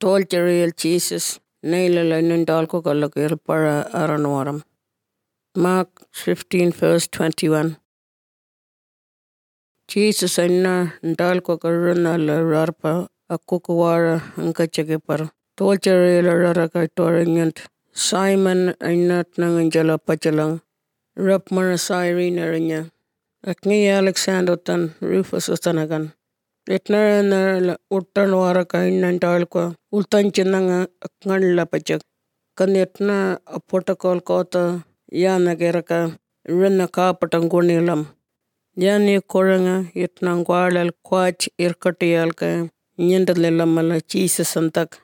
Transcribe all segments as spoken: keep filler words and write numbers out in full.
Tolterial Jesus Nailala Nindalko Galakir Para Aranwaram. Mark fifteen verse twenty-one. Jesus Aina Ndalko Karuna La Rarpa Akukwara Ankachagipar. Tolterial Rarakatorient. Simon Ainat Nangangela Pachalang. Rapmara Sairi Narinya. Akni Alexander Tan Rufus Ostanagan. Itna uttan waraka innantalko ultanchinanga ngalla pachak kanetna protocol kota yana geraka renna kapatangunilam yani koranga itna ngwalal kwach irkatialka nyendalelamala Jesus antak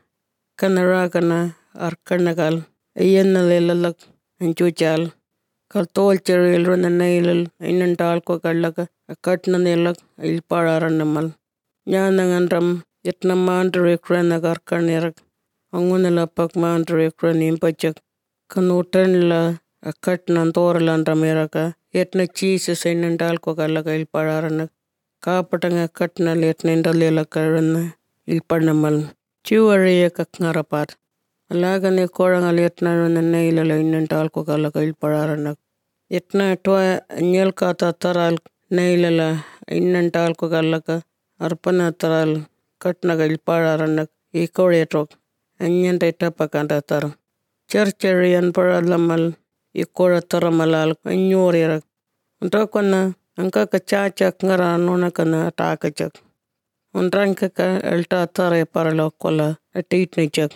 kanaragana arkanagal yenna lelalak anchuchal kaltol cheril renna nailal innantalko kallaka akatna nelak ilpararanamal Nyanangandram itna mandre kranagar karnerak angunala pak mandre kranim pachak kanutan la akat nantorlan rameraka itna Jesus inandal ko kalaga ilpararanak kapatanga katna letnenda lela karana ilparnamal chiwariya kakngarapat alagane koranga letna rana nailala inandal ko kalaga ilpararanak itna twa nyelka taral nailala inandal ko kalaga Arpana taral katnagal pararanak ikoretok anyanta tapakanda tar charcharian paralamal ikora taramalal anyorirak untokana anka kachachak ngara nona kana takachak undranka ka alta tare paralokola atitnichak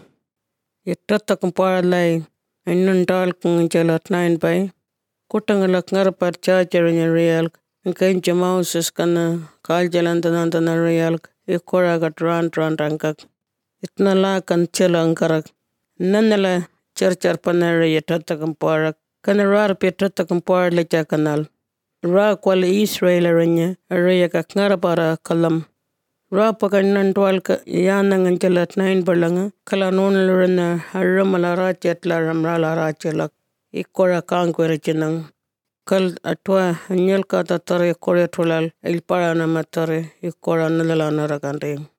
ittatak paralai annandal kung jalat nine by kutangalak ngarapar charcharian real Kan jamauses kana kal jalantanantana real ikora gatran tran rankak itna la kan chelangkarak nanala charchar panara yatatakam parak kana rar petatakam parle kanal ra kwal Israel ranya araya kakngara para kalam ra pakanan twalka yanang jalat nine balanga kala non rana haramala rachetla ramrala rachelak ikora kankwere chinang Kal atwa nyelka tatare kore tulal ilparana matare ikora nalalana rakante.